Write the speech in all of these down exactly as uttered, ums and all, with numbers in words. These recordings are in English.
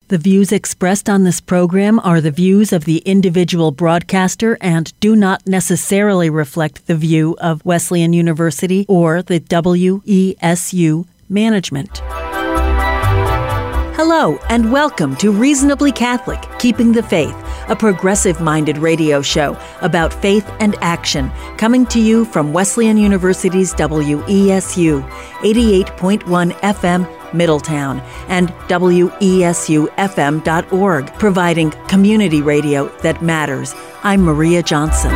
The views expressed on this program are the views of the individual broadcaster and do not necessarily reflect the view of Wesleyan University or the W E S U management. Hello, and welcome to Reasonably Catholic, Keeping the Faith, a progressive-minded radio show about faith and action, coming to you from Wesleyan University's W E S U, eighty-eight point one F M, Middletown, and W E S U F M dot org, providing community radio that matters. I'm Maria Johnson.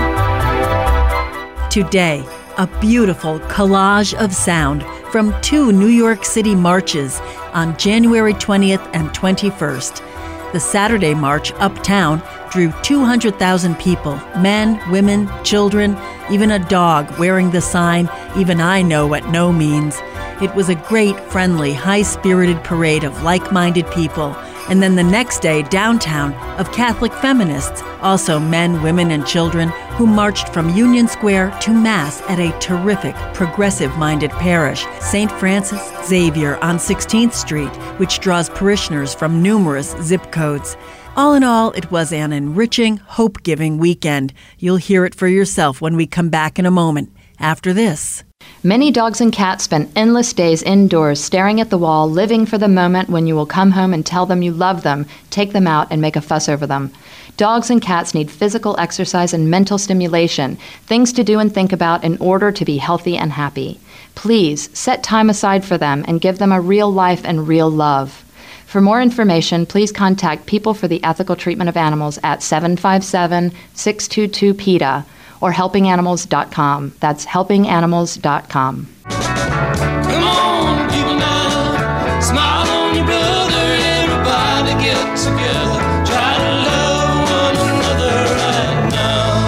Today, a beautiful collage of sound from two New York City marches on January twentieth and twenty-first. The Saturday march uptown drew two hundred thousand people, men, women, children, even a dog wearing the sign, "Even I know what no means." It was a great, friendly, high-spirited parade of like-minded people. And then the next day, downtown, of Catholic feminists, also men, women, and children, who marched from Union Square to Mass at a terrific, progressive-minded parish, Saint Francis Xavier on sixteenth Street, which draws parishioners from numerous zip codes. All in all, it was an enriching, hope-giving weekend. You'll hear it for yourself when we come back in a moment. After this. Many dogs and cats spend endless days indoors staring at the wall, living for the moment when you will come home and tell them you love them, take them out, and make a fuss over them. Dogs and cats need physical exercise and mental stimulation, things to do and think about in order to be healthy and happy. Please set time aside for them and give them a real life and real love. For more information, please contact People for the Ethical Treatment of Animals at seven five seven, six two two, P E T A or helping animals dot com. That's helping animals dot com. Come on, people now, smile on your brother, everybody get together, try to love one another right now.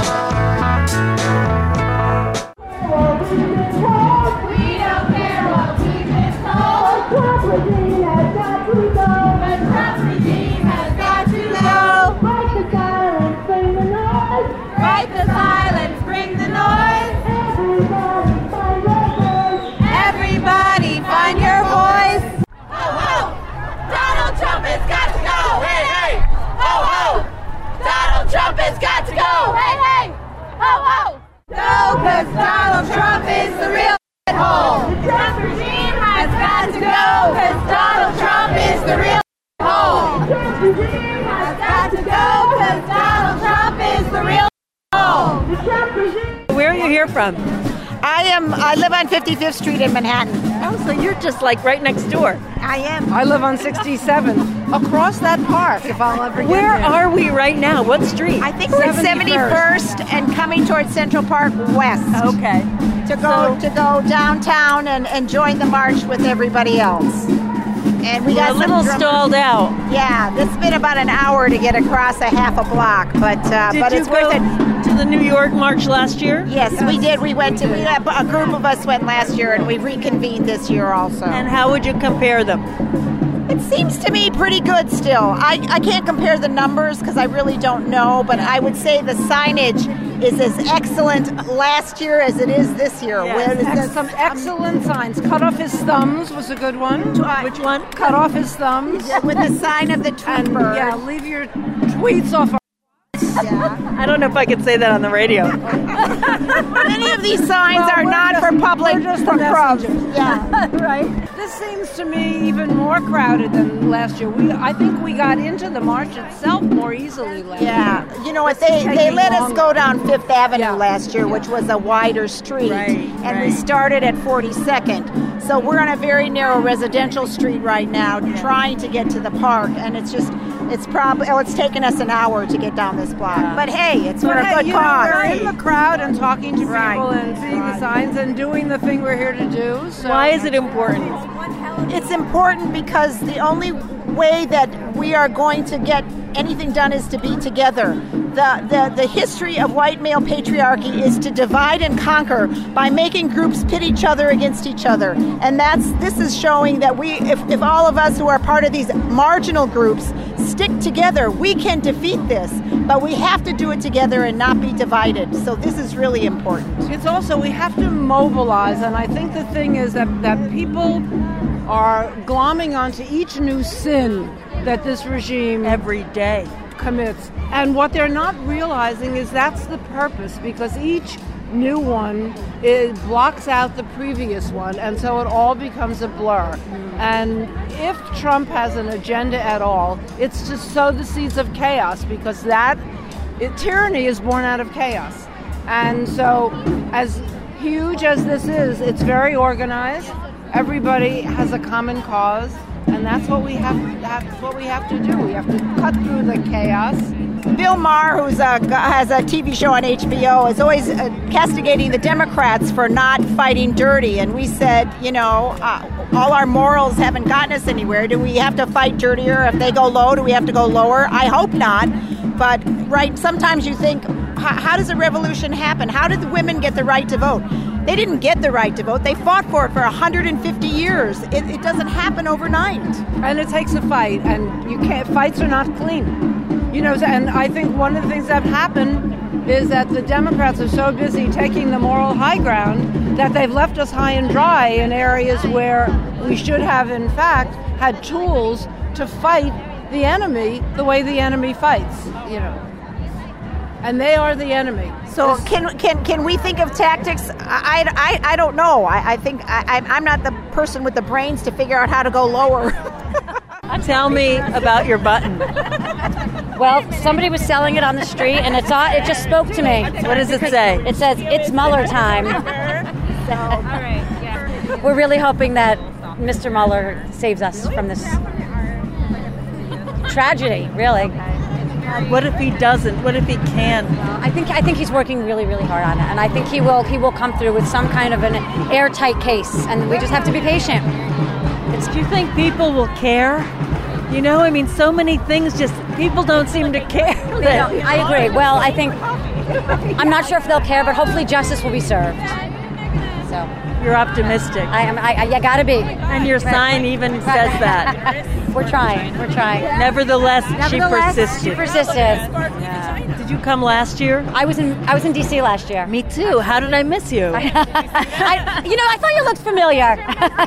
We don't care what we've been told. Trump regime has got to go. The Trump regime has got to go. Break the silence, bring the noise. Break the silence, bring the noise. Everybody find your voice. Everybody find your voice. Ho, ho! Donald Trump has got to go. Hey, hey! Ho, ho! Donald Trump has got to go. Hey, hey! Ho, ho! No, because Donald Trump is the real hole. The Trump regime has got to go because Donald Trump is the real hole. The Trump regime has got to go because Donald Trump is the real hole. The Trump regime. Where are you here from? I am. I live on fifty-fifth Street in Manhattan. Oh, so you're just like right next door. I am. I live on sixty-seventh, across that park, if I'll ever get Where there. are we right now? What street? I think we're at seventy-first and coming towards Central Park West. Okay. To go So- to go downtown and, and join the march with everybody else. And we We're got a little some drum- stalled out. Yeah, it's been about an hour to get across a half a block, but uh, Did but you it's go worth it. to the New York March last year? Yes, we did. We went to. We had, a group of us went last year, and we reconvened this year also. And how would you compare them? It seems to me pretty good still. I, I can't compare the numbers because I really don't know, but I would say the signage is as excellent last year as it is this year. Yes. Where is Ex- this- some excellent signs. Cut off his thumbs was a good one. Which one? Cut off his thumbs. with the sign of the tweet And bird. yeah, leave your tweets off. Our- Yeah. I don't know if I could say that on the radio. Many of these signs Well, are we're not just- for public, we're just for the crowds. messengers. Yeah. Right. This seems to me even more crowded than last year. We, I think we got into the march itself more easily last year. Yeah, you know what, This is they, they taking let us longer. go down Fifth Avenue Yeah. last year, which was a wider street, Right, and we right. started at forty-second. So we're on a very narrow residential street right now, trying to get to the park, and it's just, it's probably, oh, it's taken us an hour to get down this block. But hey, it's for But a hey, good you know, cause. we're in the crowd and talking to Right. people and seeing Right. the signs and doing the thing we're here to do. So. Why is it important? It's important because the only way that we are going to get anything done is to be together. The, the, the history of white male patriarchy is to divide and conquer by making groups pit each other against each other. And that's this is showing that we, if, if all of us who are part of these marginal groups stick together, we can defeat this. But we have to do it together and not be divided. So this is really important. It's also, we have to mobilize, and I think the thing is that, that people are glomming onto each new sin that this regime every day commits. And what they're not realizing is that's the purpose, because each new one, it blocks out the previous one, and so it all becomes a blur. And if Trump has an agenda at all, it's to sow the seeds of chaos, because that it, tyranny is born out of chaos. And so as huge as this is, it's very organized. Everybody has a common cause, and that's what we have, that's what we have to do. We have to cut through the chaos. Bill Maher, who has a T V show on H B O, is always uh, castigating the Democrats for not fighting dirty. And we said, you know, uh, all our morals haven't gotten us anywhere. Do we have to fight dirtier? If they go low, do we have to go lower? I hope not. But, right, sometimes you think, how, how does a revolution happen? How did the women get the right to vote? They didn't get the right to vote. They fought for it for one hundred fifty years. It, it doesn't happen overnight. And it takes a fight, and you can't. Fights are not clean. You know, and I think one of the things that happened is that the Democrats are so busy taking the moral high ground that they've left us high and dry in areas where we should have, in fact, had tools to fight the enemy the way the enemy fights, you know. And they are the enemy. So can can can we think of tactics? I, I, I don't know. I, I think I, I'm not the person with the brains to figure out how to go lower. Tell me about your button. Well, somebody was selling it on the street, and it's all, it just spoke to me. What does it say? It says, "It's Mueller time." So, we're really hoping that Mister Mueller saves us from this tragedy, really. What if he doesn't? What if he can? I think I think he's working really, really hard on it, and I think he will he will come through with some kind of an airtight case, and we just have to be patient. It's, do you think people will care? You know, I mean, so many things just, people don't seem to care. That, I agree. Well, I think, I'm not sure if they'll care, but hopefully justice will be served. So you're optimistic. I am. I, I you gotta be. And your sign even says that. We're trying. We're trying. Nevertheless, Nevertheless she persisted. She persisted. Yeah. Did you come last year? I was in. I was in D C last year. Me too. How did I miss you? I, you know, I thought you looked familiar.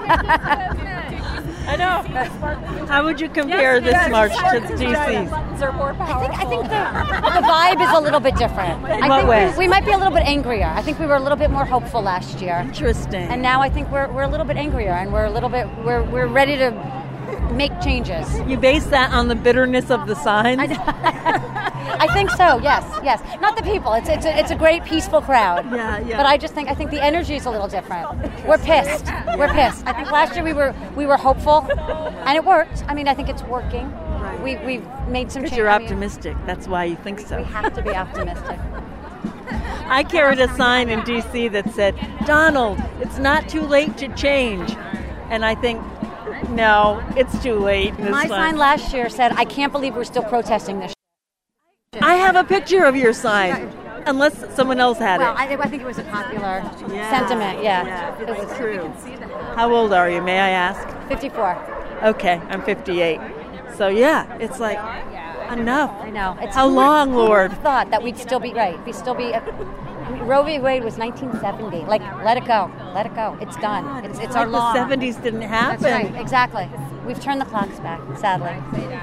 I know. How would you compare yes, this yes, march to D C's? I think I think the, the vibe is a little bit different. In I what think way? We, we might be a little bit angrier. I think we were a little bit more hopeful last year. Interesting. And now I think we're we're a little bit angrier, and we're a little bit we're we're ready to make changes. You base that on the bitterness of the signs? I think so. Yes, yes. Not the people. It's it's a, it's a great peaceful crowd. Yeah, yeah. But I just think I think the energy is a little different. We're pissed. We're pissed. I think last year we were we were hopeful, and it worked. I mean, I think it's working. Right. We we've made some. Because change. you're I mean, optimistic. That's why you think so. We have to be optimistic. I carried a sign in D C that said, "Donald, it's not too late to change," and I think. No, it's too late. This My one. sign last year said, "I can't believe we're still protesting this." I have a picture of your sign, unless someone else had well, it. I, I think it was a popular yeah. sentiment. Yeah, yeah it was true. How old are you? May I ask? fifty-four. Okay, I'm fifty-eight. So yeah, it's like enough. I know. It's How long, Lord? Thought that we'd still be right. We still be. I mean, Roe v. Wade was nineteen seventy. Like, let it go. Let it go. It's done. God, it's it's, it's like our law. The seventies didn't happen. That's right. Exactly. We've turned the clocks back, sadly.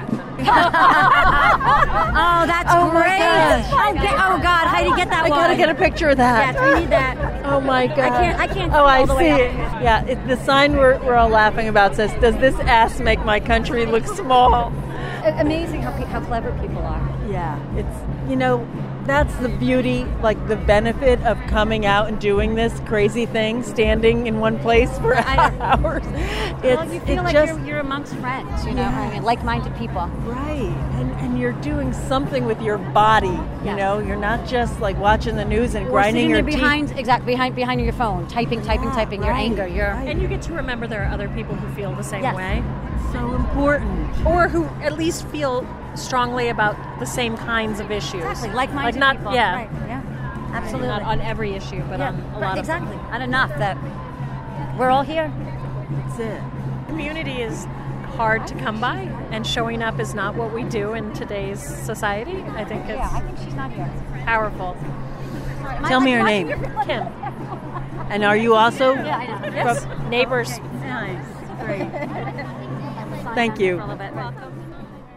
Oh, that's oh great. My oh, get, oh, God. Heidi, get that I one. got to get a picture of that. Yes, we need that. Oh, my God. I can't, I can't Oh, I all the see way it. Yeah, it, the sign we're, we're all laughing about says, "Does this ass make my country look small?" Amazing how, how clever people are. Yeah, it's, you know, that's the beauty, like the benefit of coming out and doing this crazy thing, standing in one place for hours. It's, well, you feel it like just, you're, you're amongst friends, you know, yeah. I mean, like-minded people. Right, and and you're doing something with your body, you yes. know, you're not just like watching the news and or grinding your there behind, teeth. Exactly, behind behind your phone, typing, typing, yeah, typing, right, your anger, your... Right. And you get to remember there are other people who feel the same yes. way. So important. Or who at least feel strongly about the same kinds of issues. Exactly, like-minded like not, people. Yeah. Right. Yeah, absolutely. Not on every issue, but yeah. on a right, lot exactly. of them. Not enough that we're all here. That's it. Community is hard to come by, and showing up is not what we do in today's society. I think it's Yeah, I think she's not here. powerful. Tell me your name. Kim. And are you also? Yeah, I know. Yes. Neighbors. Nice. Great. Thank you. Welcome.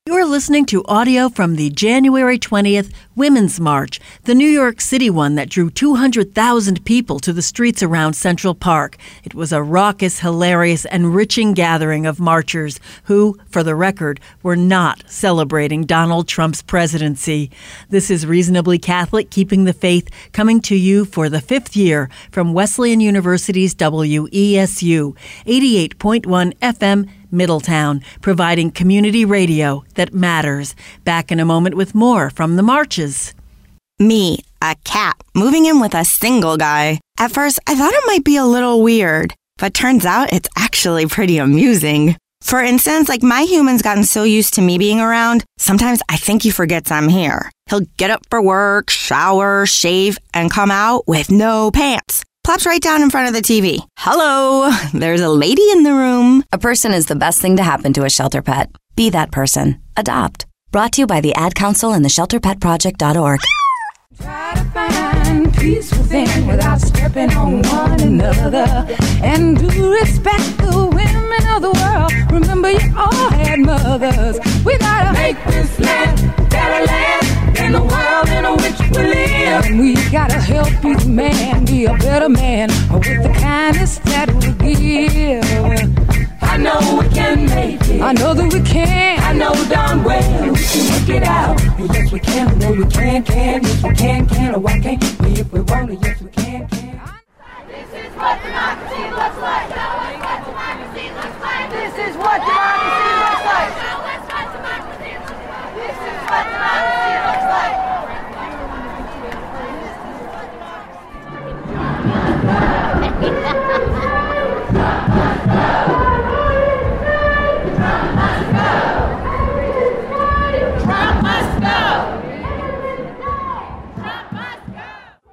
You're listening to audio from the January twentieth Women's March, the New York City one that drew two hundred thousand people to the streets around Central Park. It was a raucous, hilarious, enriching gathering of marchers who, for the record, were not celebrating Donald Trump's presidency. This is Reasonably Catholic, Keeping the Faith, coming to you for the fifth year from Wesleyan University's W E S U, eighty-eight point one F M, Middletown, providing community radio that matters. Back in a moment with more from the marches. Me, a cat, moving in with a single guy. At first, I thought it might be a little weird, but turns out it's actually pretty amusing. For instance, like my human's gotten so used to me being around, sometimes I think he forgets I'm here. He'll get up for work, shower, shave, and come out with no pants. Plops right down in front of the T V. Hello, there's a lady in the room. A person is the best thing to happen to a shelter pet. Be that person. Adopt. Brought to you by the Ad Council and the shelter pet project dot org. Try to find peace within without stepping on one another. And do respect the women of the world. Remember, you all had mothers. We gotta make this land better land than the world in which we live. And we gotta help each man be a better man with the kindness that we give. I know we can make it. I know that we can. I know darn well we can work it out. Well, yes, we can. No, we can, can. Yes, we can, can. Oh, why can't we if we want it? Yes, we can, can. This is what democracy looks like. Show us what democracy looks like. This is what democracy looks like. Show us what democracy looks like. This is what democracy looks like. Trump must go! Trump must go!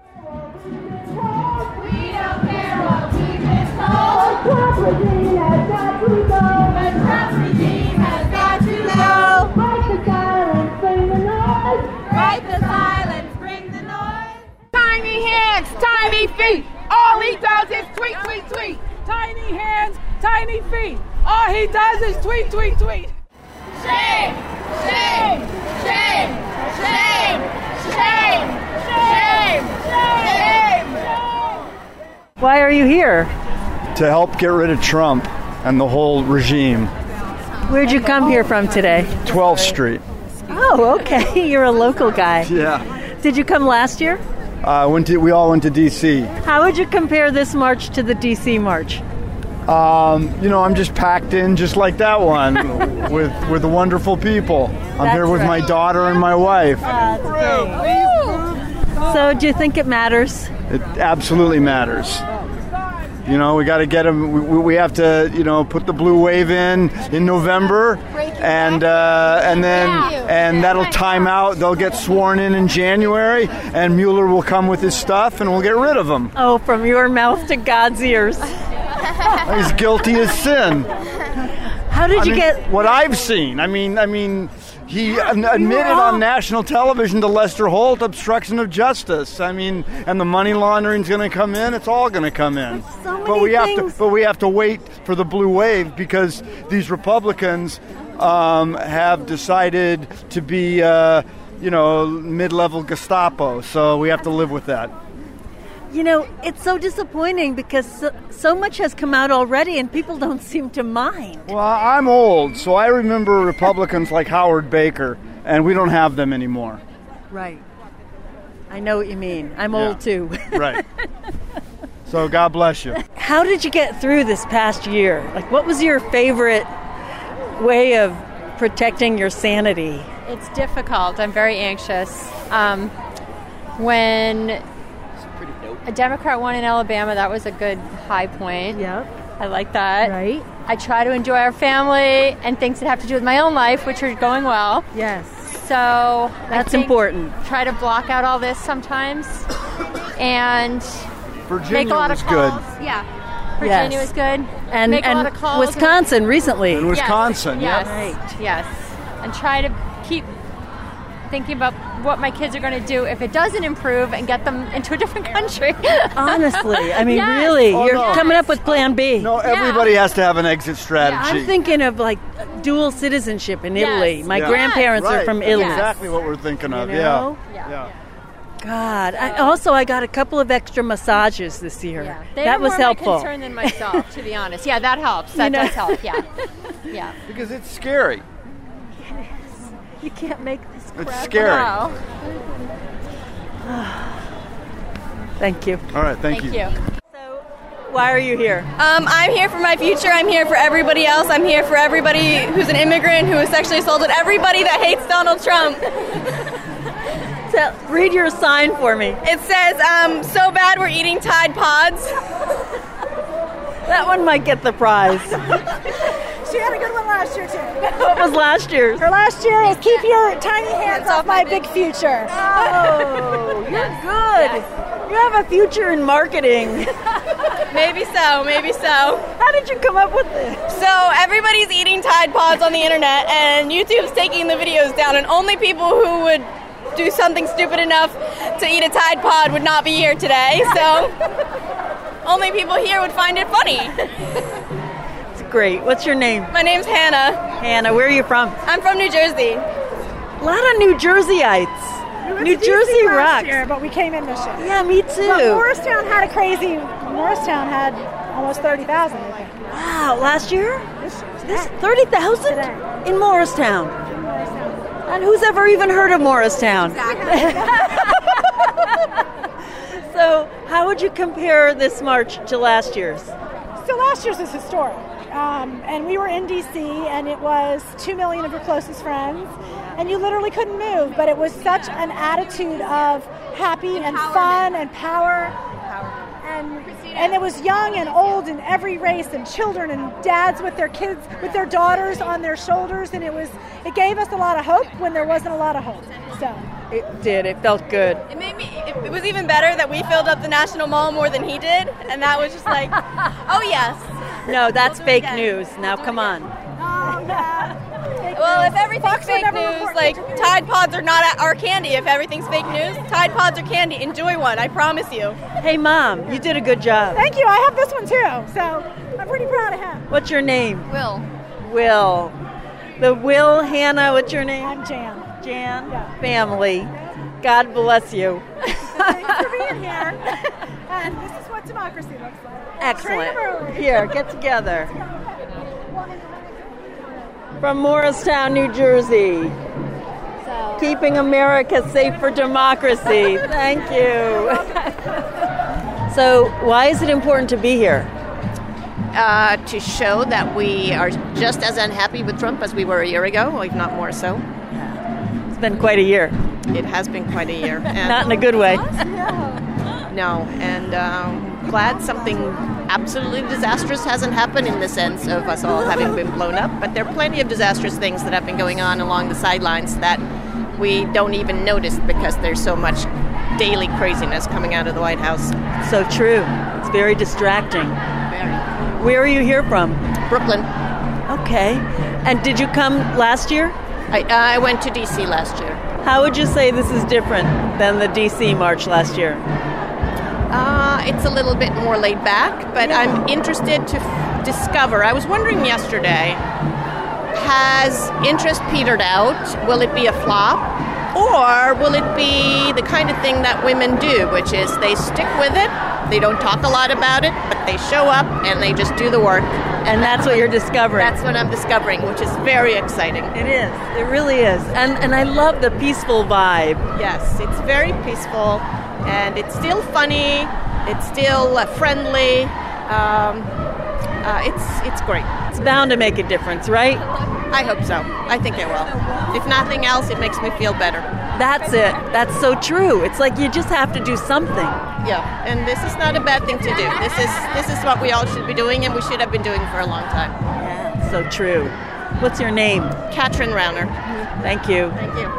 We don't care what we've been told. Trump regime has got to go. The Trump regime has got to go. Fight the silence, bring the noise. Fight the silence, bring the noise. Tiny hands, tiny feet. All he does is tweet, tweet, tweet. Tiny hands, tiny feet. All he does is tweet, tweet, tweet. Shame! Shame! Shame! Shame! Shame! Shame! Shame! Shame! Why are you here? To help get rid of Trump and the whole regime. Where'd you come here from today? twelfth Street. Oh, okay. You're a local guy. Yeah. Did you come last year? Uh, went to, we all went to D C. How would you compare this march to the D C march? Um, you know, I'm just packed in just like that one with with the wonderful people. I'm That's here with right. my daughter and my wife. So do you think it matters? It absolutely matters. You know, we got to get them. We, we have to, you know, put the blue wave in in November, and uh, and then and that'll time out. They'll get sworn in in January, and Mueller will come with his stuff, and we'll get rid of him. Oh, from your mouth to God's ears. He's guilty as sin. How did I you mean, get what I've seen? I mean, I mean, he admitted on national television to Lester Holt obstruction of justice. I mean, and the money laundering's going to come in. It's all going to come in. So many but we things. have to. But we have to wait for the blue wave because these Republicans um, have decided to be, uh, you know, mid-level Gestapo. So we have to live with that. You know, it's so disappointing because so, so much has come out already and people don't seem to mind. Well, I'm old, so I remember Republicans like Howard Baker, and we don't have them anymore. Right. I know what you mean. I'm Yeah. old too. Right. So God bless you. How did you get through this past year? Like, what was your favorite way of protecting your sanity? It's difficult. I'm very anxious. Um, when a Democrat won in Alabama, that was a good high point. Yep. I like that. Right. I try to enjoy our family and things that have to do with my own life, which are going well. Yes. So That's I think important. Try to block out all this sometimes, and Virginia make a lot was of calls. good. Yeah. Virginia Yes. was good. And, make a and lot of calls. Wisconsin recently. In Wisconsin, yes. yep. Yes. Yes. And try to keep thinking about what my kids are going to do if it doesn't improve and get them into a different country. Honestly, I mean, Yes. really, Oh, you're no. coming up with Plan B. No, everybody has to have an exit strategy. I'm thinking of like dual citizenship in Italy. Yes. My Yeah. grandparents Right. are from That's Italy. exactly what we're thinking of. You know? Yeah. Yeah. God. I, also, I got a couple of extra massages this year. They that were was more helpful. my concern than myself, to be honest. Yeah, that helps. That You know? does help. Yeah, yeah. Because it's scary. You can't make this crap. It's scary. Wow. Thank you. All right, thank, Thank you. you. Why are you here? Um, I'm here for my future. I'm here for everybody else. I'm here for everybody who's an immigrant, who was sexually assaulted, everybody that hates Donald Trump. So, read your sign for me. It says, um, so bad we're eating Tide Pods. That one might get the prize. She had a good one last year, too. What was last year's? Her last year is keep your tiny hands off my big future. Oh, you're good. You have a future in marketing. Maybe so, maybe so. How did you come up with this? So everybody's eating Tide Pods on the internet, and YouTube's taking the videos down, and only people who would do something stupid enough to eat a Tide Pod would not be here today, so only people here would find it funny. It's great. What's your name? My name's Hannah. Hannah, where are you from? I'm from New Jersey. A lot of New Jerseyites. We went New to D C Jersey last rocks. year, but we came in this year. Yeah, me too. But Morristown had a crazy. Morristown had almost thirty thousand. I think. Wow, last year? This, This thirty thousand in Morristown. And who's ever even heard of Morristown? So, how would you compare this march to last year's? So last year's was historic. Um, and we were in D C, and it was two million of your closest friends, and you literally couldn't move, but it was such an attitude of happy and fun and power. And, and it was young and old in every race, and children and dads with their kids, with their daughters on their shoulders, and it was it gave us a lot of hope when there wasn't a lot of hope. So It did. It felt good. It made me. It, it was even better that we filled up the National Mall more than he did, and that was just like, oh yes. No, that's fake news. Now, come on. Well, if everything's fake news, like Tide Pods are not our candy. If everything's fake news, Tide Pods are candy. Enjoy one, I promise you. Hey, Mom, you did a good job. thank you. I have this one too, so I'm pretty proud of him. What's your name? Will. Will. The Will, Hannah, what's your name? I'm Jan. Jan? Family. God bless you. Thanks for being here. And this is what democracy looks like. Excellent. Here, get together. From Morristown, New Jersey. Keeping America safe for democracy. Thank you. So, why is it important to be here? Uh, to show that we are just as unhappy with Trump as we were a year ago, if not more so. It's been quite a year. It has been quite a year. And Not in a good way. No, and um, glad something absolutely disastrous hasn't happened in the sense of us all having been blown up, but there are plenty of disastrous things that have been going on along the sidelines that we don't even notice because there's so much daily craziness coming out of the White House. So true. It's very distracting. Very. Where are you here from? Brooklyn. Okay. And did you come last year? I, I went to D C last year. How would you say this is different than the D C march last year? Uh, it's a little bit more laid back, but I'm interested to f- discover. I was wondering yesterday, has interest petered out? Will it be a flop? Or will it be the kind of thing that women do, which is they stick with it, they don't talk a lot about it, but they show up and they just do the work. And that's what you're discovering. That's what I'm discovering, which is very exciting. It is. It really is. And and I love the peaceful vibe. Yes, it's very peaceful, and it's still funny, it's still uh, friendly, um, uh, it's it's great. It's bound to make a difference, right? I hope so. I think it will. If nothing else, it makes me feel better. That's it. That's so true. It's like you just have to do something. Yeah, and this is not a bad thing to do. This is this is what we all should be doing, and we should have been doing for a long time. Yeah, so true. What's your name? Katrin Rauner. Thank you. Thank you.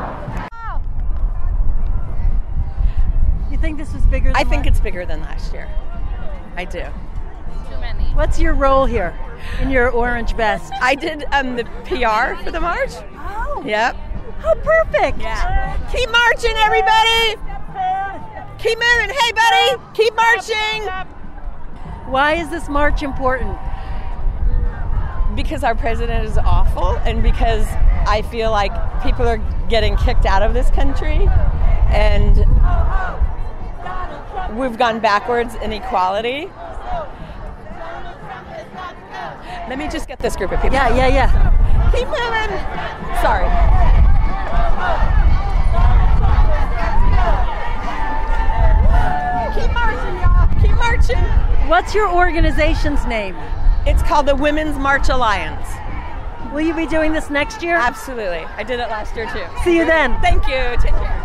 You think this was bigger than I think last? it's bigger than last year. I do. Too many. What's your role here in your orange vest? I did um, the P R for the march. Oh. Yep. Oh, perfect. Yeah. Keep marching, everybody. Keep moving. Hey, buddy. Keep marching. Why is this march important? Because our president is awful, and because I feel like people are getting kicked out of this country, and we've gone backwards in equality. Let me just get this group of people. Yeah, yeah, yeah. Keep moving. Sorry. Keep marching, y'all. Keep marching. What's your organization's name? It's called the Women's March Alliance. Will you be doing this next year? Absolutely. I did it last year, too. See you then. Thank you. Take care.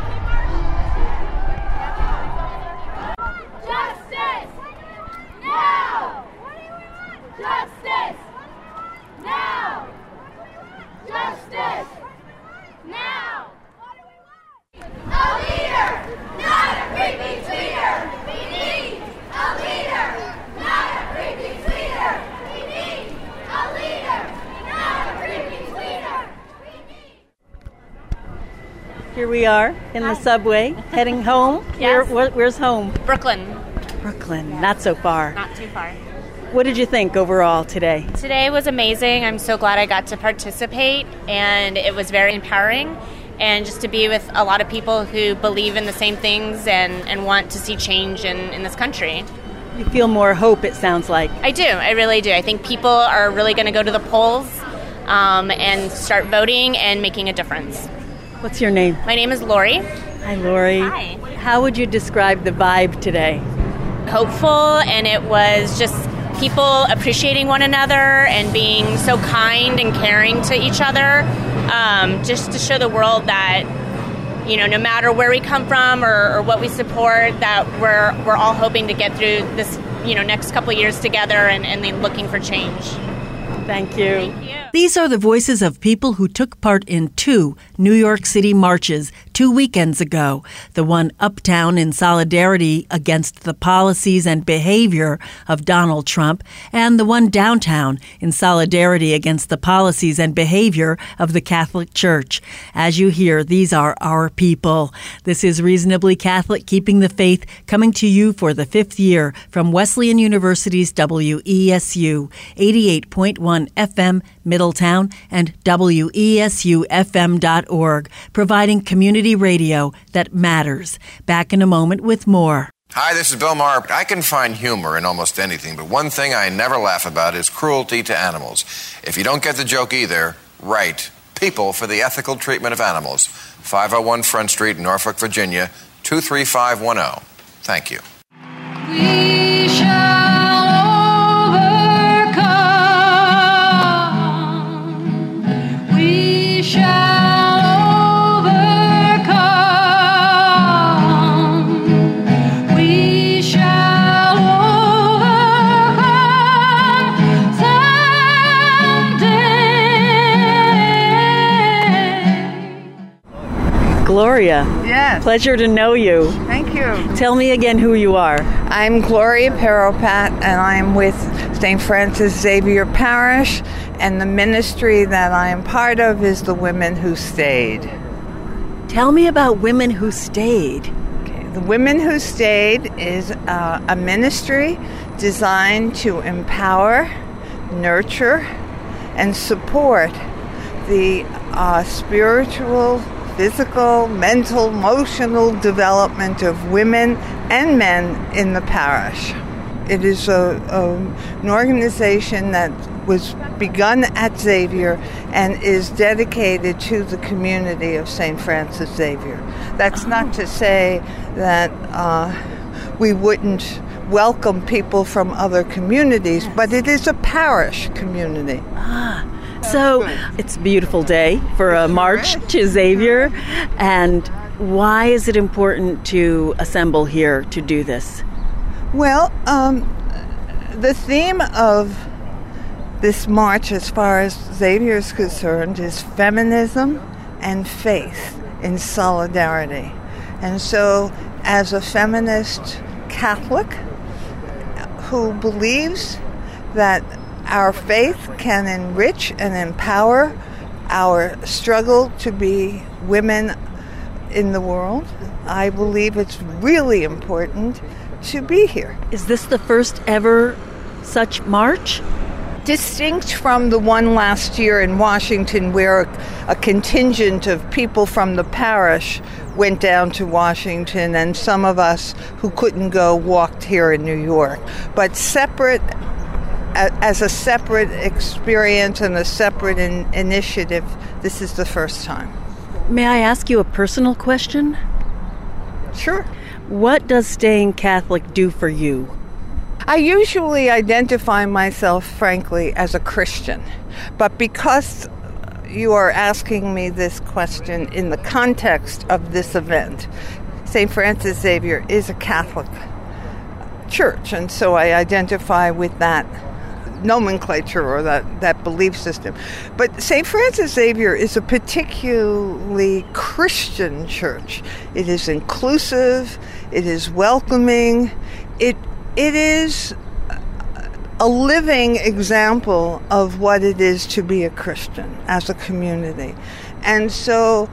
Justice! Now! Justice! Now! Justice! Now! A leader, not a creepy tweeter! We need a leader, not a creepy tweeter! We need a leader, not a creepy tweeter! Here we are in the subway, heading home. Yes. Where, wh- where's home? Brooklyn. Brooklyn, not so far. Not too far. What did you think overall today? Today was amazing. I'm so glad I got to participate, and it was very empowering. And just to be with a lot of people who believe in the same things and, and want to see change in, in this country. You feel more hope, it sounds like. I do. I really do. I think people are really going to go to the polls um, and start voting and making a difference. What's your name? My name is Lori. Hi, Lori. Hi. How would you describe the vibe today? Hopeful, and it was just people appreciating one another and being so kind and caring to each other, um, just to show the world that, you know, no matter where we come from or, or what we support, that we're we're all hoping to get through this, you know, next couple of years together and, and then looking for change. Thank you. Thank you. These are the voices of people who took part in two New York City marches two weekends ago. The one uptown in solidarity against the policies and behavior of Donald Trump, and the one downtown in solidarity against the policies and behavior of the Catholic Church. As you hear, these are our people. This is Reasonably Catholic, Keeping the Faith, coming to you for the fifth year from Wesleyan University's W E S U, eighty-eight point one F M, Middletown, and W E S U F M dot org, providing community radio that matters. Back in a moment with more. Hi, this is Bill Maher. I can find humor in almost anything, but one thing I never laugh about is cruelty to animals. If you don't get the joke either, write People for the Ethical Treatment of Animals, five oh one Front Street, Norfolk, Virginia, two three five one oh. Thank you. We shall overcome. We shall overcome. We shall overcome someday. Gloria. Yes. Pleasure to know you. Thank you. Tell me again who you are. I'm Gloria Paropat, and I'm with Saint Francis Xavier Parish, and the ministry that I am part of is the Women Who Stayed. Tell me about Women Who Stayed. Okay. The Women Who Stayed is uh, a ministry designed to empower, nurture, and support the uh, spiritual, physical, mental, emotional development of women and men in the parish. It is a, a, an organization that was begun at Xavier and is dedicated to the community of Saint Francis Xavier. That's not to say that uh, we wouldn't welcome people from other communities, but it is a parish community. Ah. So it's a beautiful day for a march to Xavier. And why is it important to assemble here to do this? Well, um, the theme of this march, as far as Xavier is concerned, is feminism and faith in solidarity. And so, as a feminist Catholic who believes that our faith can enrich and empower our struggle to be women in the world. I believe it's really important to be here. Is this the first ever such march? Distinct from the one last year in Washington, where a, a contingent of people from the parish went down to Washington, and some of us who couldn't go walked here in New York. But separate, as a separate experience and a separate in, initiative, this is the first time. May I ask you a personal question? Sure. What does staying Catholic do for you? I usually identify myself, frankly, as a Christian. But because you are asking me this question in the context of this event, Saint Francis Xavier is a Catholic church, and so I identify with that nomenclature or that, that belief system. But Saint Francis Xavier is a particularly Christian church. It is inclusive, it is welcoming, it it is a living example of what it is to be a Christian as a community. And so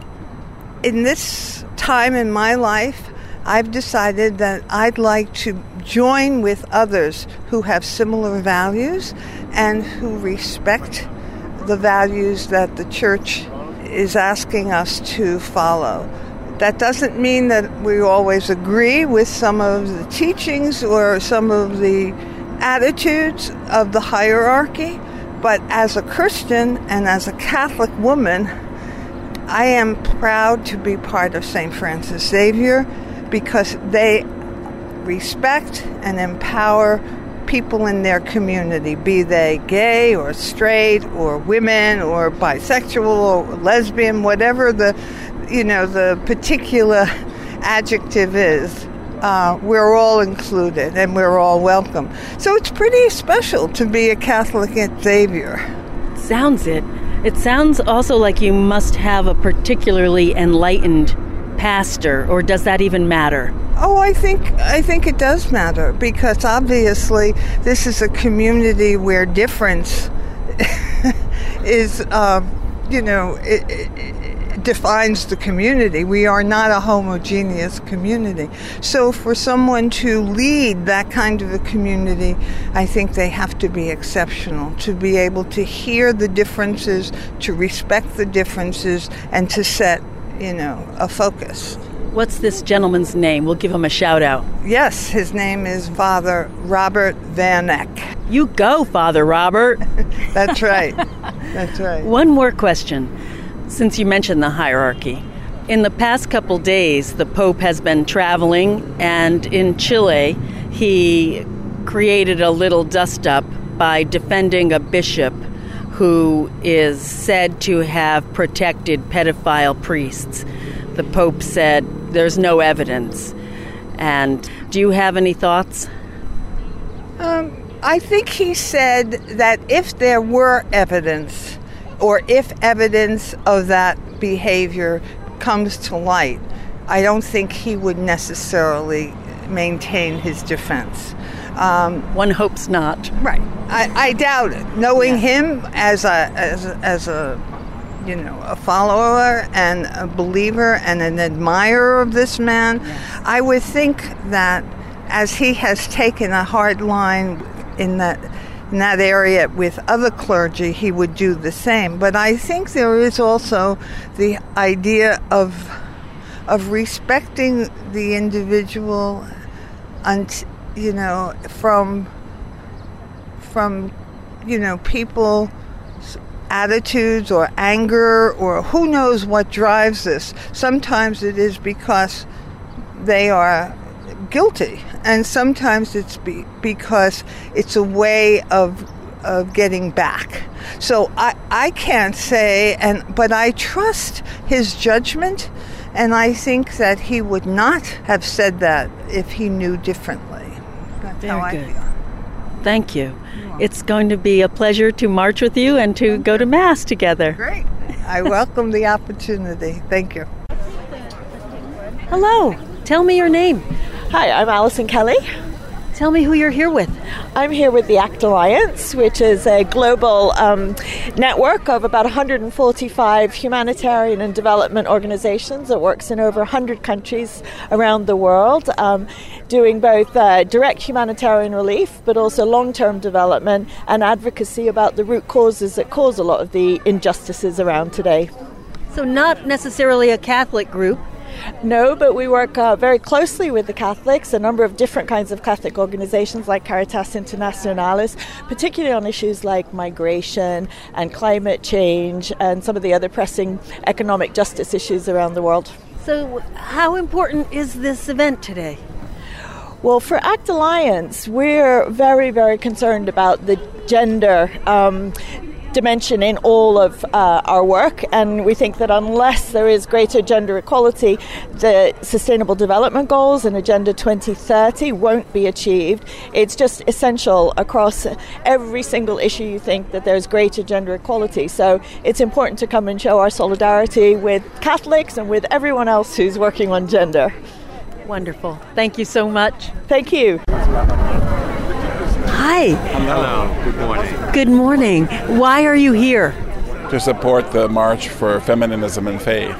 in this time in my life, I've decided that I'd like to join with others who have similar values and who respect the values that the church is asking us to follow. That doesn't mean that we always agree with some of the teachings or some of the attitudes of the hierarchy, but as a Christian and as a Catholic woman, I am proud to be part of Saint Francis Xavier because they respect and empower people in their community, be they gay or straight or women or bisexual or lesbian, whatever the, you know, the particular adjective is. Uh, we're all included and we're all welcome. So it's pretty special to be a Catholic at Xavier. Sounds it. It sounds also like you must have a particularly enlightened pastor, or does that even matter? Oh, I think I think it does matter, because obviously this is a community where difference is, uh, you know, it, it defines the community. We are not a homogeneous community. So for someone to lead that kind of a community, I think they have to be exceptional, to be able to hear the differences, to respect the differences, and to set, you know, a focus. What's this gentleman's name? We'll give him a shout out. Yes, his name is Father Robert Van Eck. You go, Father Robert. That's right. That's right. One more question, since you mentioned the hierarchy. In the past couple days, the Pope has been traveling, and in Chile, he created a little dust-up by defending a bishop who is said to have protected pedophile priests. The Pope said there's no evidence. And do you have any thoughts? Um, I think he said that if there were evidence, or if evidence of that behavior comes to light, I don't think he would necessarily maintain his defense. Um, One hopes not. Right. I, I doubt it. Knowing yes. him as a as a, as a you know a follower and a believer and an admirer of this man, yes. I would think that as he has taken a hard line in that in that area with other clergy, he would do the same. But I think there is also the idea of of respecting the individual, and you know, from from you know people's attitudes or anger, or who knows what drives this. Sometimes it is because they are guilty, and sometimes it's be, because it's a way of of getting back. So I, I can't say, and but I trust his judgment, and I think that he would not have said that if he knew differently. That's Very how I good. feel. Thank you. It's going to be a pleasure to march with you and to go to Mass together. Great. I welcome the opportunity. Thank you. Hello. Tell me your name. Hi, I'm Allison Kelly. Tell me who you're here with. I'm here with the ACT Alliance, which is a global um, network of about one hundred forty-five humanitarian and development organizations that works in over one hundred countries around the world, um, doing both uh, direct humanitarian relief, but also long-term development and advocacy about the root causes that cause a lot of the injustices around today. So not necessarily a Catholic group. No, but we work uh, very closely with the Catholics, a number of different kinds of Catholic organizations like Caritas Internationalis, particularly on issues like migration and climate change and some of the other pressing economic justice issues around the world. So how important is this event today? Well, for ACT Alliance, we're very, very concerned about the gender um, dimension in all of uh, our work, and we think that unless there is greater gender equality, the Sustainable Development Goals and Agenda twenty thirty won't be achieved. It's just essential across every single issue you think that there's greater gender equality. So it's important to come and show our solidarity with Catholics and with everyone else who's working on gender. Wonderful. Thank you so much. Thank you. Hi. Hello. Good morning. Good morning. Why are you here? To support the March for Feminism and Faith.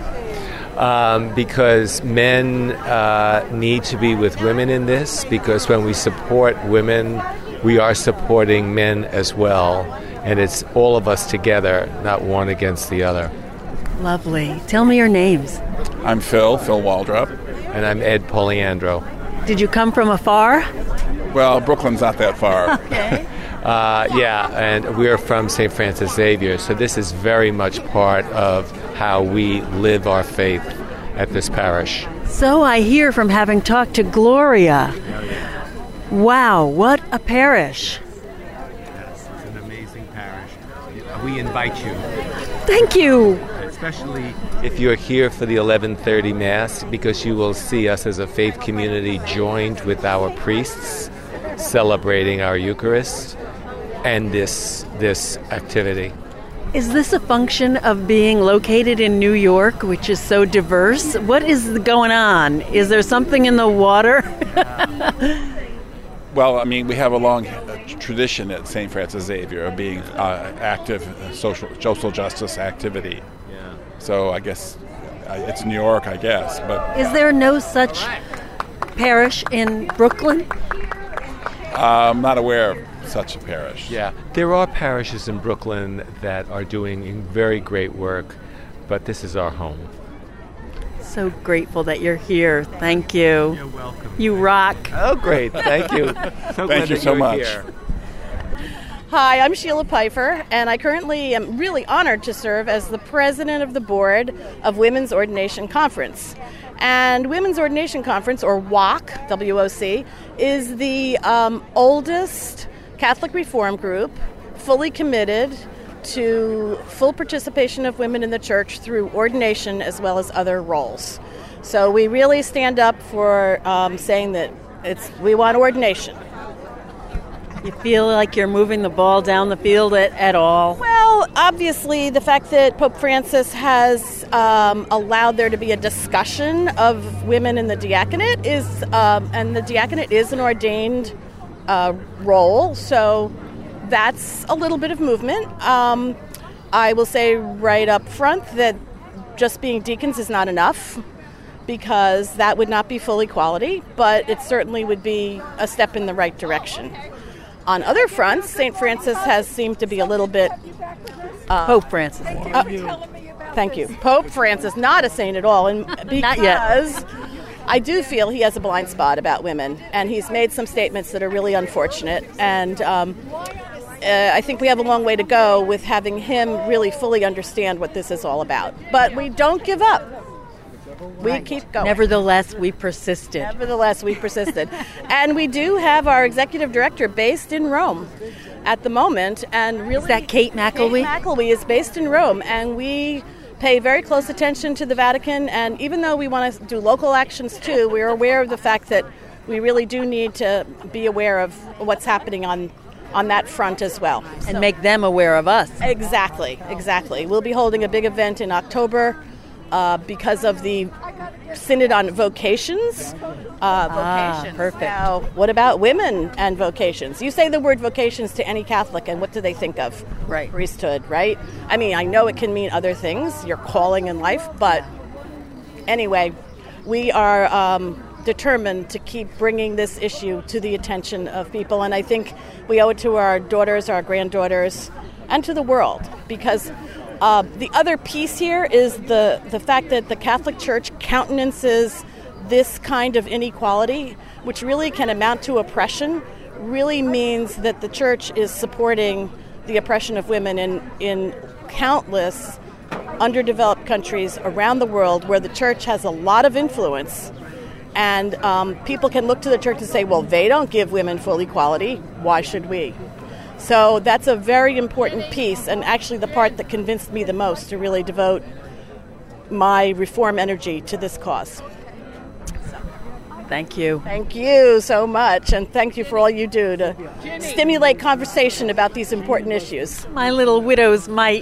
Um, because men uh, need to be with women in this, because when we support women, we are supporting men as well. And it's all of us together, not one against the other. Lovely. Tell me your names. I'm Phil, Phil Waldrop. And I'm Ed Poliandro. Did you come from afar? Well, Brooklyn's not that far. Okay. uh, yeah, and we're from Saint Francis Xavier, so this is very much part of how we live our faith at this parish. So I hear from having talked to Gloria. Wow, what a parish. Yes, it's an amazing parish. We invite you. Thank you. Especially if you're here for the eleven thirty Mass, because you will see us as a faith community joined with our priests celebrating our Eucharist and this this activity. Is this a function of being located in New York, which is so diverse? What is going on? Is there something in the water? Well, I mean, we have a long tradition at Saint Francis Xavier of being uh, active social social justice activity. Yeah. So I guess uh, it's New York, I guess. But is there no such parish in Brooklyn? I'm not aware of such a parish. Yeah, there are parishes in Brooklyn that are doing very great work, but this is our home. So grateful that you're here. Thank you. You're welcome. You rock. Oh, great. Thank you. So Thank you so much. Here. Hi, I'm Sheila Pfeiffer, and I currently am really honored to serve as the president of the board of Women's Ordination Conference. And Women's Ordination Conference, or W O C, W O C, is the um, oldest Catholic reform group, fully committed to full participation of women in the church through ordination as well as other roles. So we really stand up for um, saying that it's we want ordination. You feel like you're moving the ball down the field at, at all? Well, obviously, the fact that Pope Francis has um, allowed there to be a discussion of women in the diaconate is, um, and the diaconate is an ordained uh, role, so that's a little bit of movement. Um, I will say right up front that just being deacons is not enough, because that would not be full equality, but it certainly would be a step in the right direction. On other fronts, Saint Francis has seemed to be a little bit... Uh, Pope Francis. Uh, thank you. Pope Francis, not a saint at all. And because not yet. I do feel he has a blind spot about women, and he's made some statements that are really unfortunate. And um, uh, I think we have a long way to go with having him really fully understand what this is all about. But we don't give up. We right. keep going. Nevertheless, we persisted. Nevertheless, we persisted. And we do have our executive director based in Rome at the moment. And really, is that Kate McElwee? Kate McElwee is based in Rome, and we pay very close attention to the Vatican. And even though we want to do local actions too, we're aware of the fact that we really do need to be aware of what's happening on on that front as well. And so, make them aware of us. Exactly, exactly. We'll be holding a big event in October Uh, because of the Synod on Vocations, Uh, vocations. Ah, perfect. Now, what about women and vocations? You say the word vocations to any Catholic, and what do they think of? Right. Priesthood, right? I mean, I know it can mean other things, your calling in life, but anyway, we are um, determined to keep bringing this issue to the attention of people, and I think we owe it to our daughters, our granddaughters, and to the world, because uh, the other piece here is the, the fact that the Catholic Church countenances this kind of inequality, which really can amount to oppression, really means that the church is supporting the oppression of women in, in countless underdeveloped countries around the world where the church has a lot of influence. And um, people can look to the church and say, well, they don't give women full equality. Why should we? So that's a very important piece, and actually the part that convinced me the most to really devote my reform energy to this cause. Thank you. Thank you so much, and thank you for all you do to stimulate conversation about these important issues. My little widow's mite.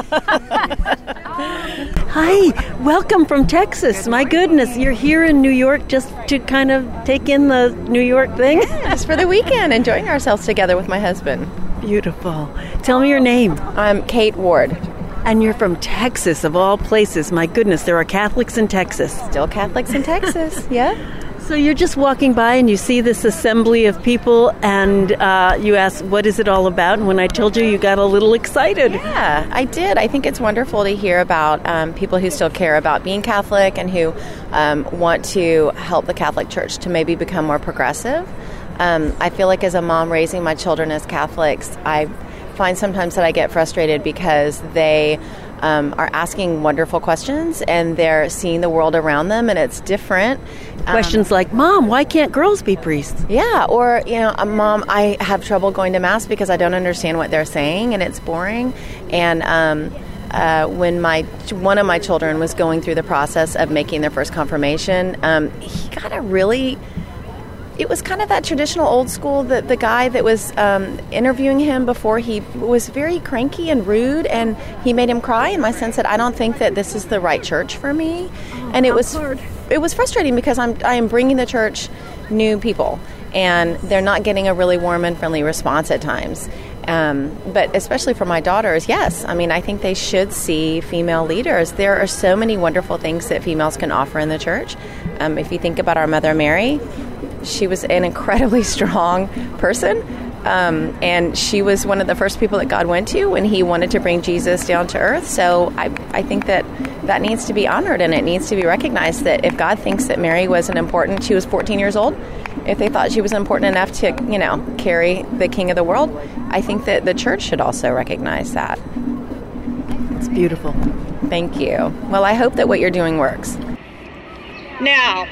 Hi, welcome from Texas. My goodness, you're here in New York just to kind of take in the New York thing? Yeah, just for the weekend, enjoying ourselves together with my husband. Beautiful. Tell me your name. I'm Kate Ward. And you're from Texas, of all places. My goodness, there are Catholics in Texas. Still Catholics in Texas, yeah. So you're just walking by and you see this assembly of people and uh, you ask, what is it all about? And when I told you, you got a little excited. Yeah, I did. I think it's wonderful to hear about um, people who still care about being Catholic and who um, want to help the Catholic Church to maybe become more progressive. Um, I feel like as a mom raising my children as Catholics, I find sometimes that I get frustrated because they Um, are asking wonderful questions and they're seeing the world around them and it's different. Questions um, like, Mom, why can't girls be priests? Yeah, or, you know, Mom, I have trouble going to Mass because I don't understand what they're saying and it's boring. And um, uh, when my one of my children was going through the process of making their first confirmation, um, he got a really... It was kind of that traditional old school, that the guy that was um, interviewing him before, he was very cranky and rude, and he made him cry. And my son said, I don't think that this is the right church for me. Oh, and it was hard. It was frustrating because I'm I am bringing the church new people, and they're not getting a really warm and friendly response at times. Um, but especially for my daughters, yes. I mean, I think they should see female leaders. There are so many wonderful things that females can offer in the church. Um, if you think about our Mother Mary, she was an incredibly strong person, um, and she was one of the first people that God went to when he wanted to bring Jesus down to earth. So I, I think that that needs to be honored, and it needs to be recognized that if God thinks that Mary was an important, she was fourteen years old, if they thought she was important enough to, you know, carry the King of the world, I think that the church should also recognize that. It's beautiful. Thank you. Well, I hope that what you're doing works. Now,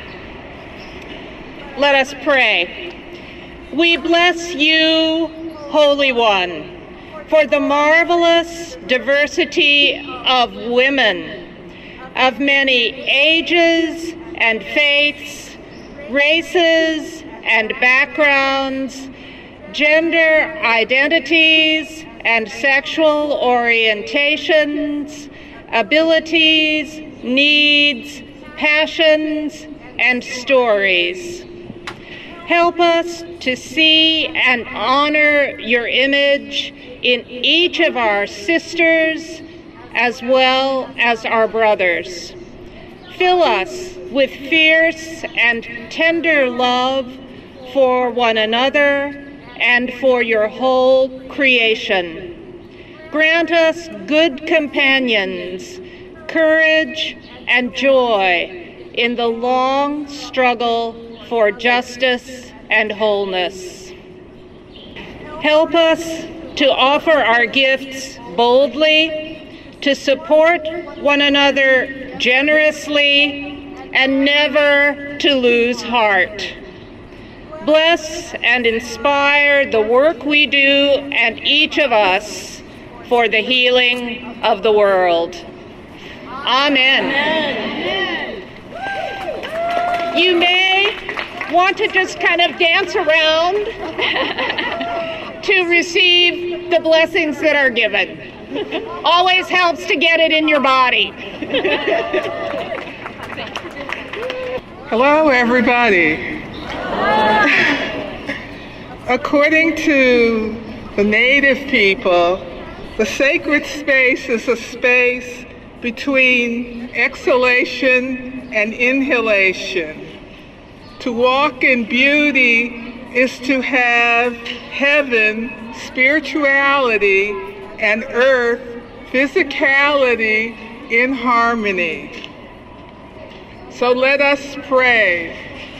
let us pray. We bless you, Holy One, for the marvelous diversity of women of many ages and faiths, races and backgrounds, gender identities and sexual orientations, abilities, needs, passions, and stories. Help us to see and honor your image in each of our sisters as well as our brothers. Fill us with fierce and tender love for one another and for your whole creation. Grant us good companions, courage and joy in the long struggle for justice and wholeness. Help us to offer our gifts boldly, to support one another generously, and never to lose heart. Bless and inspire the work we do and each of us for the healing of the world. Amen. Amen. You may want to just kind of dance around to receive the blessings that are given. Always helps to get it in your body. Hello, everybody. According to the native people, the sacred space is a space between exhalation and inhalation. To walk in beauty is to have heaven, spirituality, and earth, physicality, in harmony. So let us pray.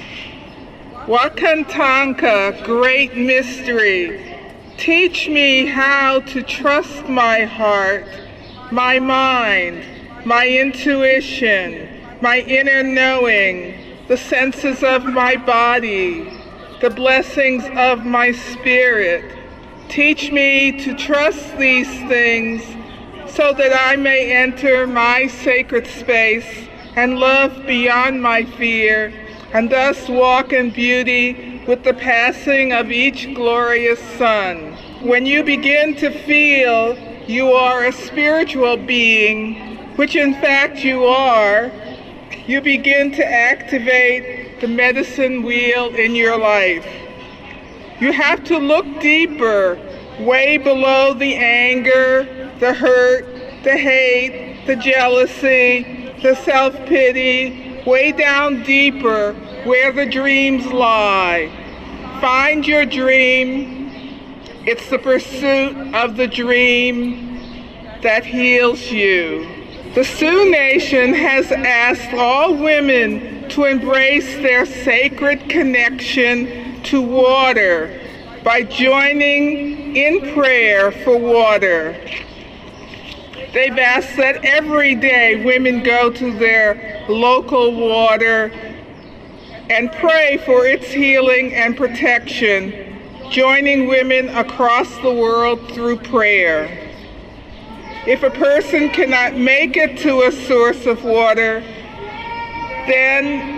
Wakantanka, great mystery, teach me how to trust my heart, my mind, my intuition, my inner knowing, the senses of my body, the blessings of my spirit. Teach me to trust these things so that I may enter my sacred space and love beyond my fear, and thus walk in beauty with the passing of each glorious sun. When you begin to feel you are a spiritual being, which in fact you are, you begin to activate the medicine wheel in your life. You have to look deeper, way below the anger, the hurt, the hate, the jealousy, the self-pity, way down deeper where the dreams lie. Find your dream. It's the pursuit of the dream that heals you. The Sioux Nation has asked all women to embrace their sacred connection to water by joining in prayer for water. They've asked that every day women go to their local water and pray for its healing and protection, joining women across the world through prayer. If a person cannot make it to a source of water, then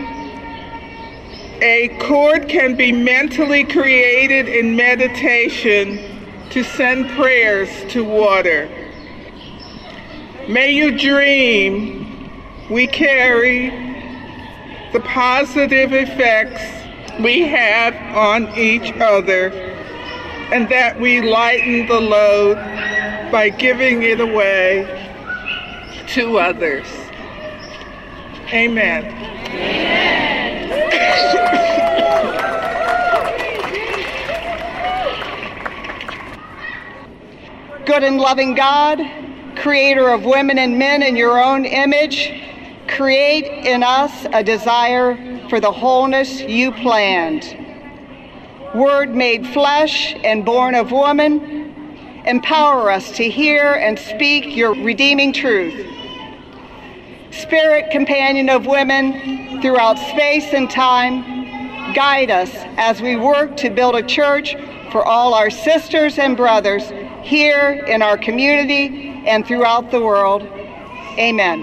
a cord can be mentally created in meditation to send prayers to water. May you dream we carry the positive effects we have on each other, and that we lighten the load by giving it away to others. Amen. Good and loving God, creator of women and men in your own image, create in us a desire for the wholeness you planned. Word made flesh and born of woman, empower us to hear and speak your redeeming truth. Spirit companion of women throughout space and time, guide us as we work to build a church for all our sisters and brothers here in our community and throughout the world. Amen.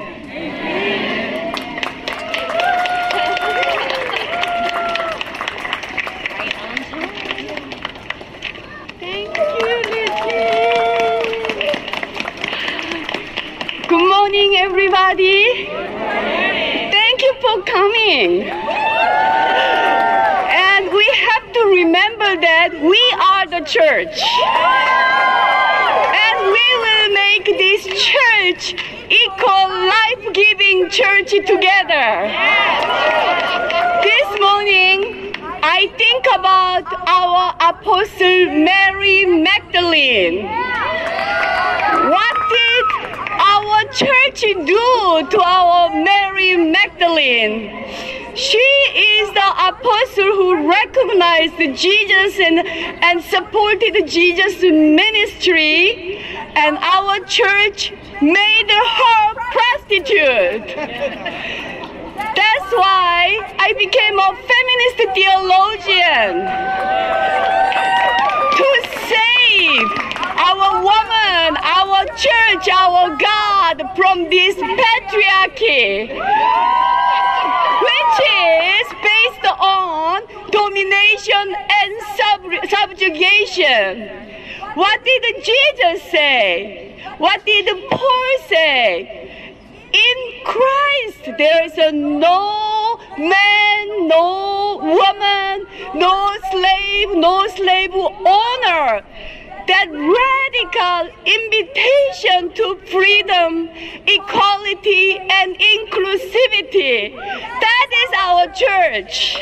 Thank you, Lizzie. Good morning, everybody. Thank you for coming. And we have to remember that we are the church. And we will make this church equal, life-giving church together. This morning, I think about our Apostle Mary Magdalene. What did our church do to our Mary Magdalene? She is the apostle who recognized Jesus and, and supported Jesus' ministry, and our church made her prostitute. That's why I became a feminist theologian to save our woman, our church, our God from this patriarchy, which is based on domination and sub- subjugation. What did Jesus say? What did Paul say? In Christ there is a no man, no woman, no slave, no slave owner. That radical invitation to freedom, equality, and inclusivity. That is our church.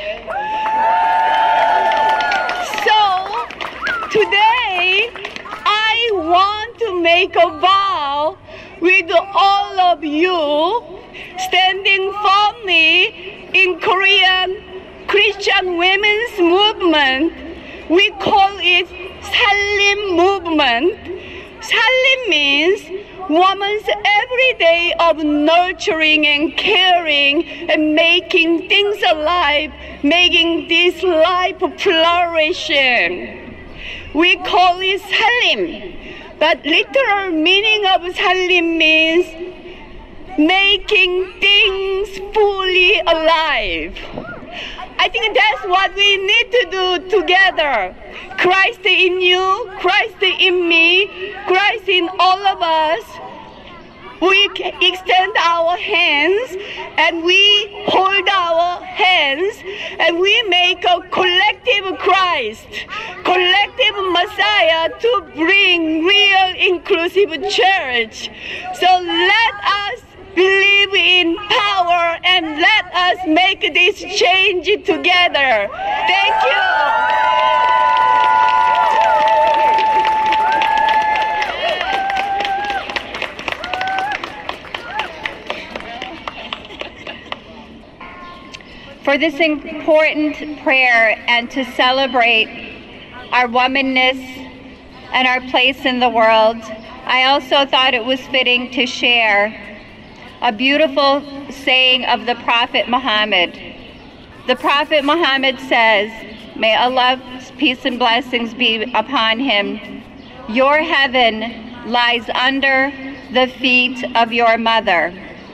So, today, I want to make a vow with all of you standing firmly in Korean Christian women's movement. We call it Sallim movement. Sallim means woman's every day of nurturing and caring and making things alive, making this life flourishing. We call it Sallim, but literal meaning of Sallim means making things fully alive. I think that's what we need to do together. Christ in you, Christ in me, Christ in all of us. We extend our hands and we hold our hands and we make a collective Christ, collective Messiah to bring real inclusive church. So let us believe in power and let us make this change together. Thank you. For this important prayer and to celebrate our womanness and our place in the world, I also thought it was fitting to share a beautiful saying of the Prophet Muhammad. The Prophet Muhammad says, may Allah's peace and blessings be upon him, your heaven lies under the feet of your mother.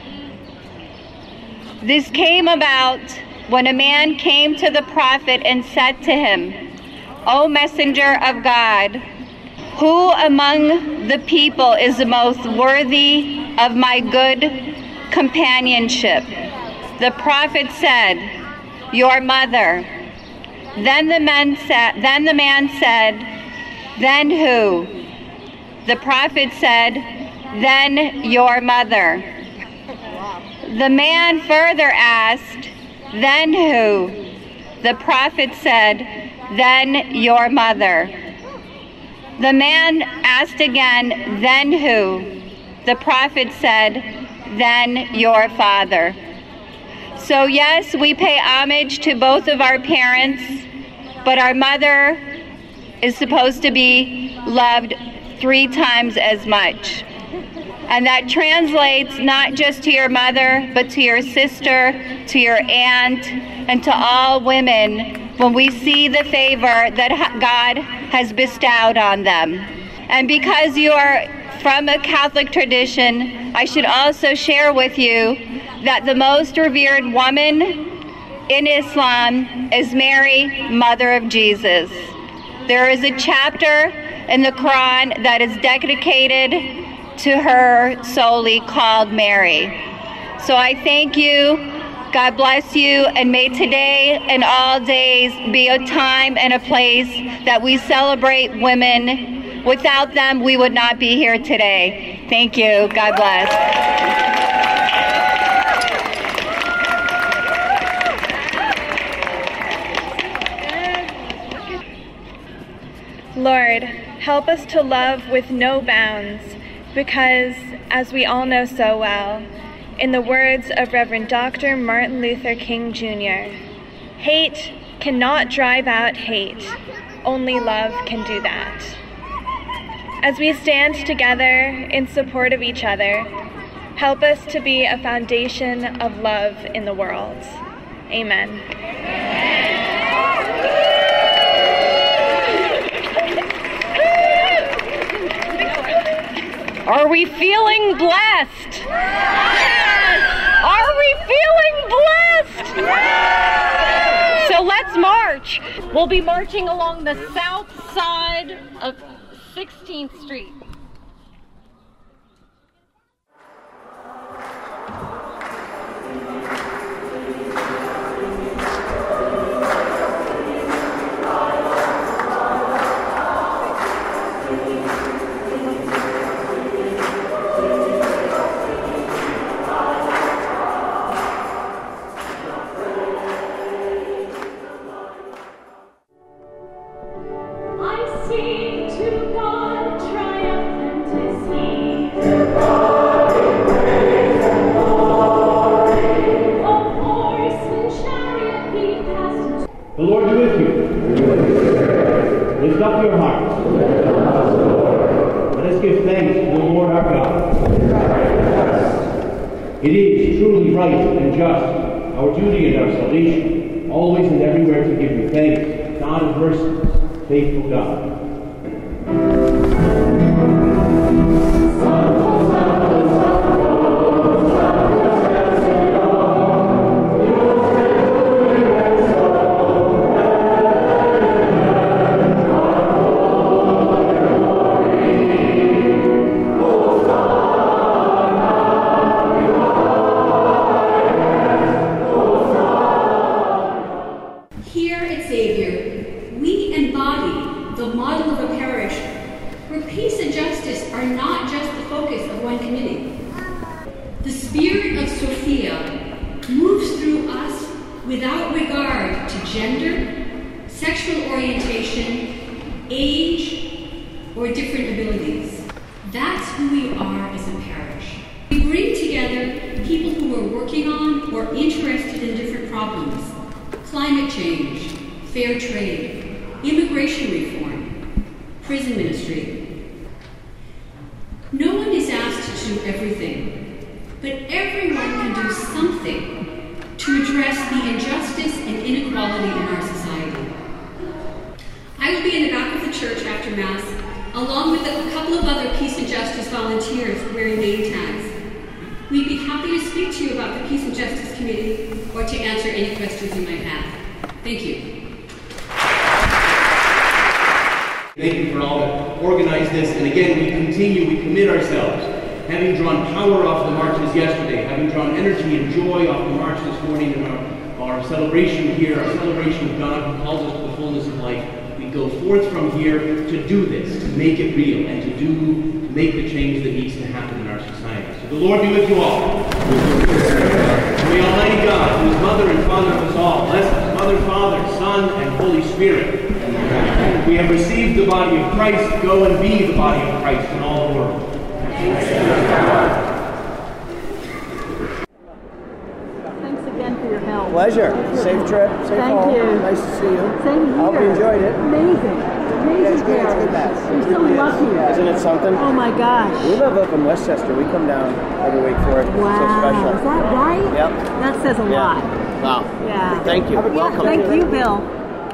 This came about when a man came to the Prophet and said to him, O Messenger of God, who among the people is the most worthy of my good companionship? The Prophet said, your mother. Then the man said, then the man said, then who? The Prophet said, then your mother. The man further asked, then who? The Prophet said, then your mother. The man asked again, then who? The Prophet said, then your father. So yes, we pay homage to both of our parents, but our mother is supposed to be loved three times as much. And that translates not just to your mother, but to your sister, to your aunt, and to all women when we see the favor that God has bestowed on them. And because you are from a Catholic tradition, I should also share with you that the most revered woman in Islam is Mary, Mother of Jesus. There is a chapter in the Quran that is dedicated to her solely, called Mary. So I thank you, God bless you, and may today and all days be a time and a place that we celebrate women. Without them, we would not be here today. Thank you, God bless. Lord, help us to love with no bounds, because, as we all know so well, in the words of Reverend Doctor Martin Luther King Junior, hate cannot drive out hate. Only love can do that. As we stand together in support of each other, help us to be a foundation of love in the world. Amen. Are we feeling blessed? Yes! Are we feeling blessed? Yes! So let's march. We'll be marching along the south side of sixteenth Street. It is truly right and just, our duty and our salvation, always and everywhere to give you thanks, God of mercy, faithful God. Pleasure. Safe trip. Safe Thank home. you. Nice to see you. Same here. I hope you enjoyed it. Amazing. Amazing. Yeah, it's good. It's good mass. You're so lucky. Isn't it something? Oh my gosh. We live up in Westchester. We come down every week for it. Wow. It's so special. Is that right? Yep. That says a yeah. lot. Wow. Yeah. Thank you. Welcome. Thank you, Bill.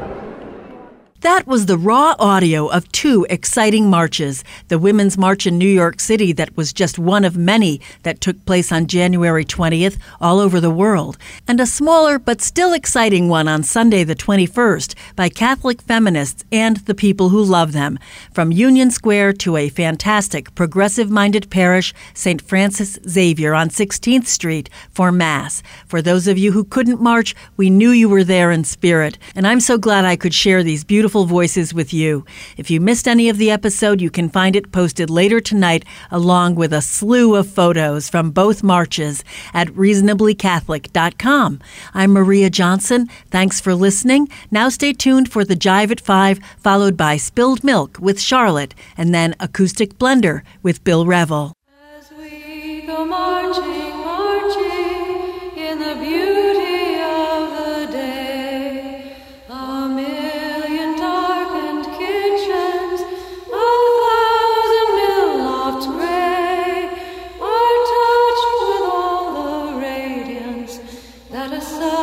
That was the raw audio of two exciting marches. The Women's March in New York City that was just one of many that took place on January twentieth all over the world, and a smaller but still exciting one on Sunday the twenty-first by Catholic feminists and the people who love them, from Union Square to a fantastic progressive-minded parish, Saint Francis Xavier on sixteenth Street, for Mass. For those of you who couldn't march, we knew you were there in spirit, and I'm so glad I could share these beautiful voices with you. If you missed any of the episode, you can find it posted later tonight along with a slew of photos from both marches at reasonably catholic dot com. I'm Maria Johnson. Thanks for listening. Now stay tuned for the Jive at five, followed by Spilled Milk with Charlotte, and then Acoustic Blender with Bill Revel. As we go marching, marching in the beauty of the day, a million darkened kitchens, a thousand mill lofts gray, are touched with all the radiance that a sun